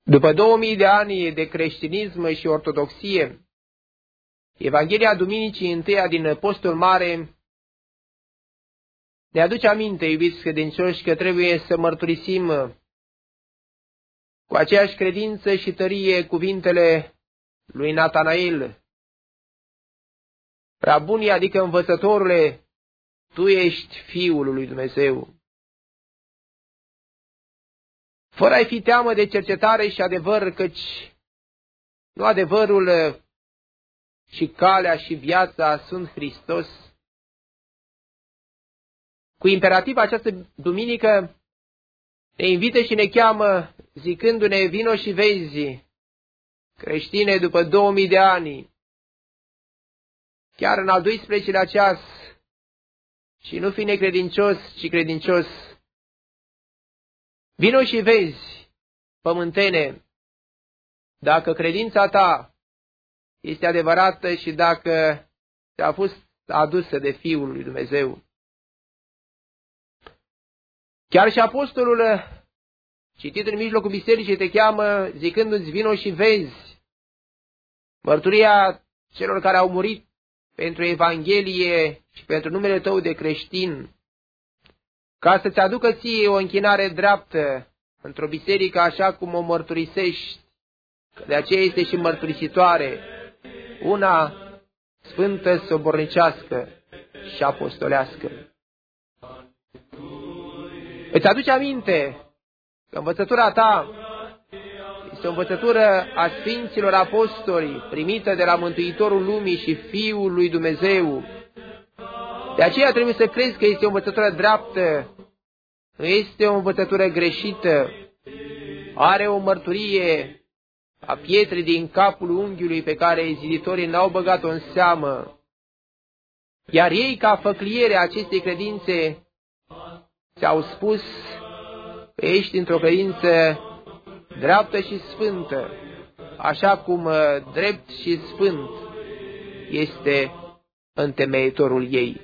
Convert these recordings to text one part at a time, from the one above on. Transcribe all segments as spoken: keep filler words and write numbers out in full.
După două mii de ani de creștinism și ortodoxie, Evanghelia Duminicii întâia din Postul Mare ne aduce aminte, iubiți credincioși, că trebuie să mărturisim cu aceeași credință și tărie cuvintele lui Natanael. Prea bunii, adică învățătorule, tu ești Fiul lui Dumnezeu. Fără a-i fi teamă de cercetare și adevăr, căci nu adevărul și calea și viața sunt Hristos. Cu imperativ această duminică ne invită și ne cheamă, zicându-ne, vino și vezi, creștine, după două mii de ani, chiar în al doisprezecelea ceas, și nu fi necredincios, ci credincios. Vino și vezi, pământene, dacă credința ta este adevărată și dacă ți-a fost adusă de Fiul lui Dumnezeu. Chiar și apostolul, citit în mijlocul bisericii, te cheamă zicându-ți, vino și vezi mărturia celor care au murit pentru Evanghelie și pentru numele tău de creștin, ca să-ți aducă ție o închinare dreaptă într-o biserică așa cum o mărturisești, că de aceea este și mărturisitoare, una sfântă, sobornicească și apostolească. Îți aduce aminte că învățătura ta este o învățătură a Sfinților Apostoli, primită de la Mântuitorul lumii și Fiul lui Dumnezeu. De aceea trebuie să crezi că este o învățătură dreaptă, nu este o învățătură greșită, are o mărturie a pietrei din capul unghiului pe care ziditorii n-au băgat-o în seamă. Iar ei, ca făcliere a acestei credințe, ți-au spus că ești într-o credință dreaptă și sfântă, așa cum drept și sfânt este întemeitorul ei.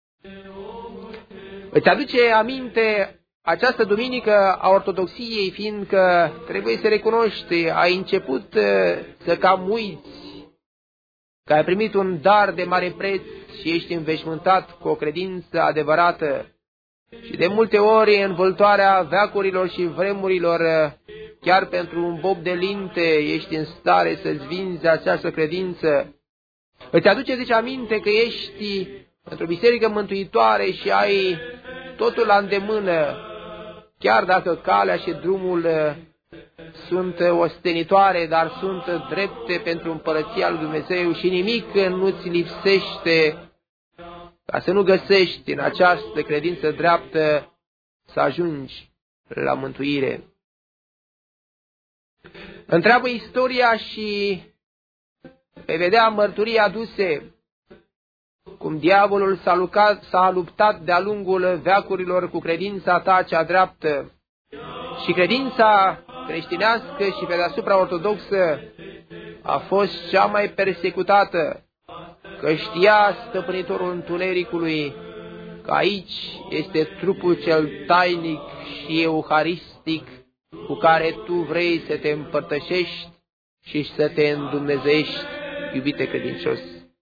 Îți aduce aminte această duminică a ortodoxiei, fiindcă trebuie să recunoști, ai început să cam uiți că ai primit un dar de mare preț și ești înveșmântat cu o credință adevărată. Și de multe ori în vâltoarea veacurilor și vremurilor, chiar pentru un bob de linte, ești în stare să-ți vinzi această credință. Îți aduce deci aminte că ești într-o biserică mântuitoare și ai totul la îndemână, chiar dacă calea și drumul sunt ostenitoare, dar sunt drepte pentru împărăția lui Dumnezeu și nimic nu-ți lipsește ca să nu găsești în această credință dreaptă să ajungi la mântuire. Întreabă istoria și vei vedea mărturii aduse, cum diavolul s-a, lucat, s-a luptat de-a lungul veacurilor cu credința ta cea dreaptă. Și credința creștinească și pe deasupra ortodoxă a fost cea mai persecutată, că știa stăpânitorul întunericului că aici este trupul cel tainic și euharistic cu care tu vrei să te împărtășești și să te îndumnezești, iubite credincios.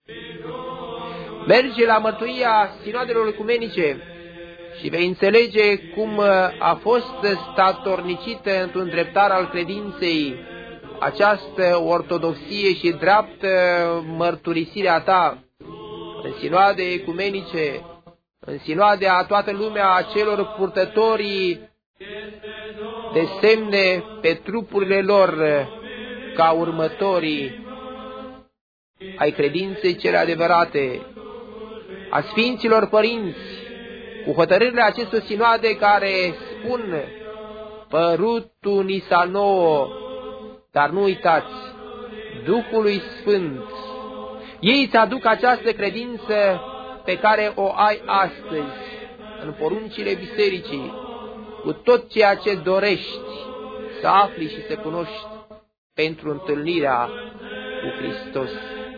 Merge la mărturia sinoadelor ecumenice și vei înțelege cum a fost statornicită într-un dreptar al credinței această ortodoxie și dreaptă mărturisirea ta în sinoade ecumenice, în sinoade a toată lumea, a celor purtătorii de semne pe trupurile lor ca următorii ai credinței cele adevărate, a Sfinților Părinți, cu hotărârile acestor sinoade care spun părutul ni s-a nouă, dar nu uitați, Duhului Sfânt. Ei îți aduc această credință pe care o ai astăzi în poruncile bisericii, cu tot ceea ce dorești să afli și să cunoști pentru întâlnirea cu Hristos.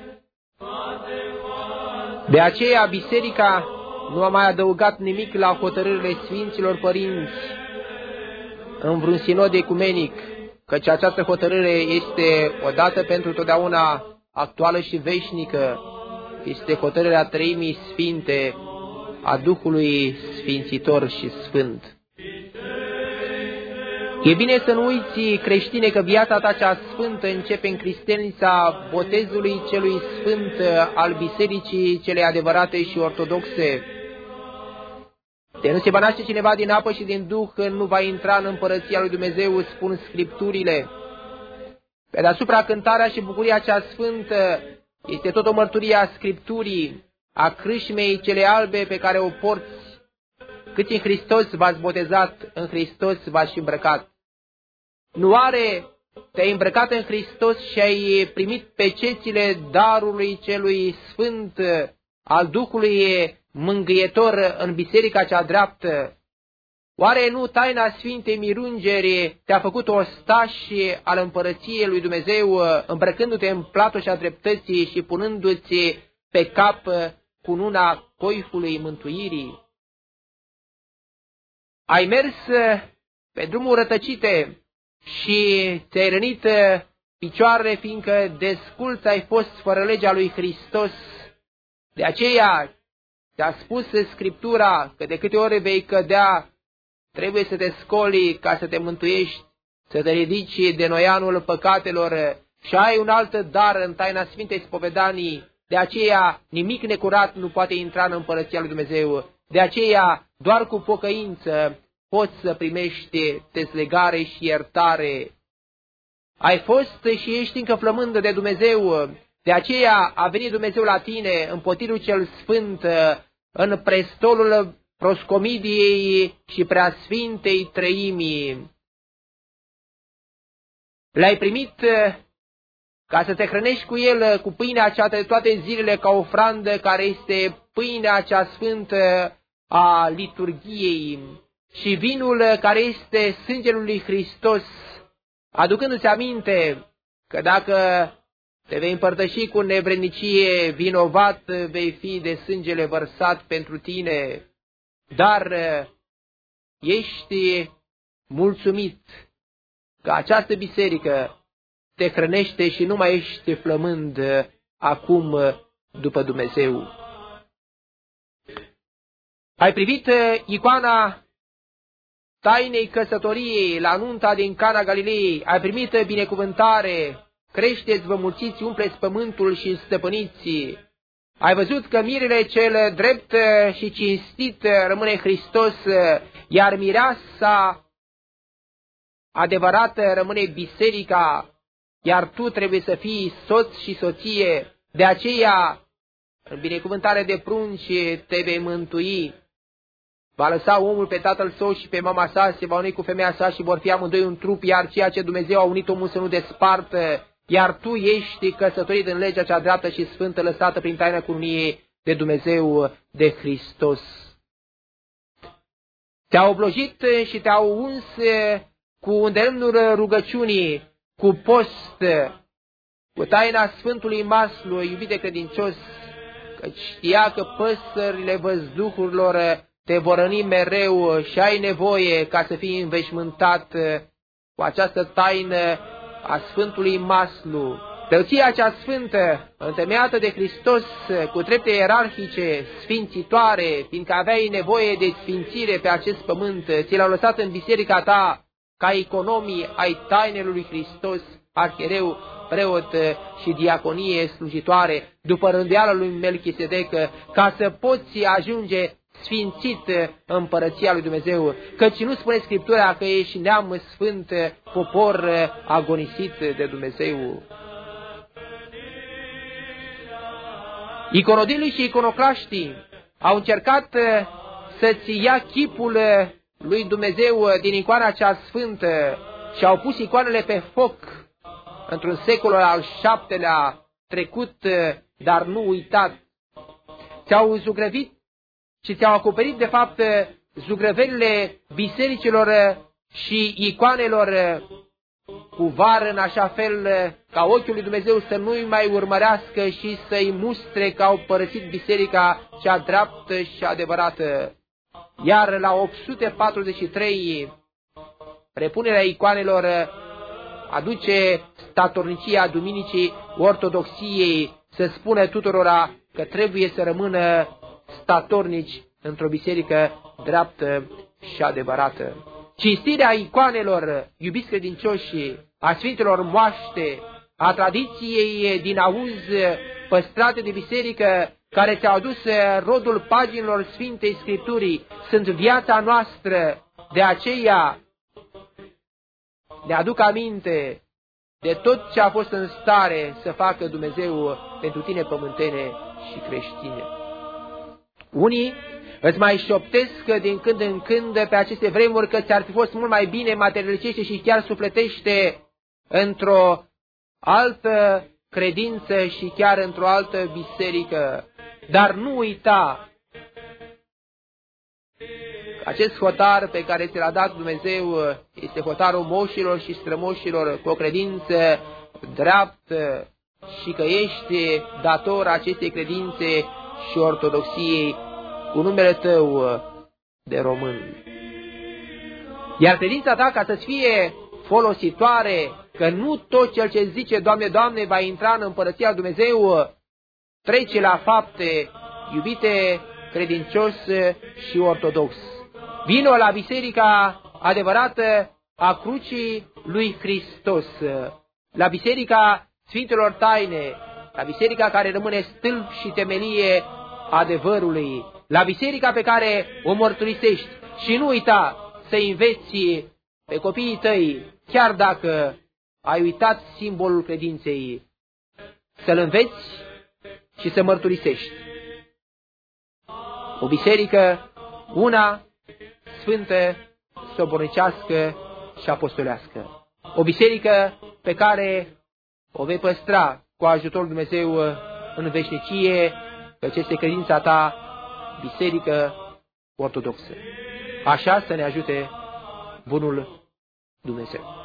De aceea biserica nu a mai adăugat nimic la hotărârile Sfinților Părinți în vreun sinod ecumenic, căci această hotărâre este odată pentru totdeauna actuală și veșnică, este hotărârea Treimii Sfinte, a Duhului Sfințitor și Sfânt. E bine să nu uiți, creștine, că viața ta cea sfântă începe în cristelnița botezului celui sfânt al bisericii cele adevărate și ortodoxe. De nu se va naște cineva din apă și din Duh, nu va intra în împărăția lui Dumnezeu, spun Scripturile. Pe deasupra, cântarea și bucuria cea sfântă este tot o mărturie a Scripturii, a crâșmei cele albe pe care o porți. Câți în Hristos v-ați botezat, în Hristos v-ați îmbrăcat. Nu are, te-ai îmbrăcat în Hristos și ai primit pecețile darului celui sfânt, al Duhului mângâietor în biserica cea dreaptă. Oare nu taina Sfintei Mirungeri te-a făcut ostaș al împărăției lui Dumnezeu, îmbrăcându-te în platoșa dreptății și punându-ți pe cap cununa coifului mântuirii? Ai mers pe drumuri rătăcite și ți-ai rănit picioarele, fiindcă desculț ai fost fără legea lui Hristos. De aceea ți-a spus Scriptura că de câte ori vei cădea, trebuie să te scoli ca să te mântuiești, să te ridici de noianul păcatelor și ai un alt dar în taina Sfintei Spovedanii. De aceea nimic necurat nu poate intra în împărăția lui Dumnezeu. De aceea doar cu pocăință poți să primești dezlegare și iertare. Ai fost și ești încă flămând de Dumnezeu. De aceea a venit Dumnezeu la tine în potirul cel sfânt, în prestolul proscomidiei și preasfintei treimii. L-ai primit ca să te hrănești cu el, cu pâinea cea de toate zilele, ca ofrandă, care este pâinea cea sfântă a liturghiei, și vinul care este sângele lui Hristos, aducându-ți aminte că dacă te vei împărtăși cu nevrednicie, vinovat vei fi de sângele vărsat pentru tine, dar ești mulțumit că această biserică te hrănește și nu mai ești flămând acum după Dumnezeu. Ai privit icoana tainei căsătoriei la nunta din Cana Galilei, ai primit binecuvântare, creșteți, vă mulțiți, umpleți pământul și stăpâniți. Ai văzut că mirele cel drept și cinstit rămâne Hristos, iar mireasa adevărată rămâne biserica, iar tu trebuie să fii soț și soție. De aceea, în binecuvântare de prunci, te vei mântui. Va lăsa omul pe tatăl său și pe mama sa, se va uni cu femeia sa și vor fi amândoi un trup, iar ceea ce Dumnezeu a unit omul să nu despartă. Iar tu ești căsătorit în legea cea dreaptă și sfântă, lăsată prin taina cununiei de Dumnezeu, de Hristos. Te-au oblojit și te-au uns cu îndemnul rugăciunii, cu post, cu taina Sfântului Maslu, iubite credincios, căci știa că păsările văzduhurilor te vor răni mereu și ai nevoie ca să fii înveșmântat cu această taină a Sfântului Maslu. Preoția cea sfântă, întemeiată de Hristos, cu trepte ierarhice, sfințitoare, fiindcă aveai nevoie de sfințire pe acest pământ, ți l-au lăsat în biserica ta ca economii ai tainei lui Hristos, arhiereu, preot și diaconie slujitoare, după rânduiala lui Melchisedec, ca să poți ajunge sfințit în împărăția lui Dumnezeu, căci nu spune Scriptura că ești neam sfânt, popor agonisit de Dumnezeu. Iconodilii și iconoclaștii au încercat să-ți ia chipul lui Dumnezeu din icoana cea sfântă și au pus icoanele pe foc într-un secol al șaptelea trecut, dar nu uitat. Ți-au zugrăvit și ți-au acoperit, de fapt, zugrăverile bisericilor și icoanelor cu var, în așa fel ca ochiul lui Dumnezeu să nu-i mai urmărească și să-i mustre că au părăsit biserica cea dreaptă și adevărată. Iar la opt sute patruzeci și trei, repunerea icoanelor aduce statornicia Duminicii Ortodoxiei să spună tuturora că trebuie să rămână statornici într-o biserică dreaptă și adevărată. Cinstirea icoanelor, iubiți credincioși, a Sfintelor Moaște, a tradiției din auz păstrate de biserică, care ți-au adus rodul paginilor Sfintei Scripturii, sunt viața noastră. De aceea ne aduc aminte de tot ce a fost în stare să facă Dumnezeu pentru tine, pământene și creștine. Unii îți mai șoptesc din când în când pe aceste vremuri că ți-ar fi fost mult mai bine materialicește și chiar sufletește într-o altă credință și chiar într-o altă biserică. Dar nu uita, acest hotar pe care ți l-a dat Dumnezeu este hotarul moșilor și strămoșilor cu o credință dreaptă și că ești dator acestei credințe și ortodoxiei cu numele tău de român. Iar credința ta, ca să-ți fie folositoare, că nu tot cel ce zice Doamne, Doamne va intra în împărăția lui Dumnezeu, trece la fapte, iubite credincios și ortodox. Vino la biserica adevărată a crucii lui Hristos, la biserica Sfintelor Taine, la biserica care rămâne stâlp și temelie adevărului, la biserica pe care o mărturisești și nu uita să înveți pe copiii tăi, chiar dacă ai uitat simbolul credinței, să-l înveți și să mărturisești. O biserică, una, sfântă, sobornicească și apostolească. O biserică pe care o vei păstra cu ajutorul Dumnezeu în veșnicie, căci este credința ta, biserică ortodoxă. Așa să ne ajute bunul Dumnezeu.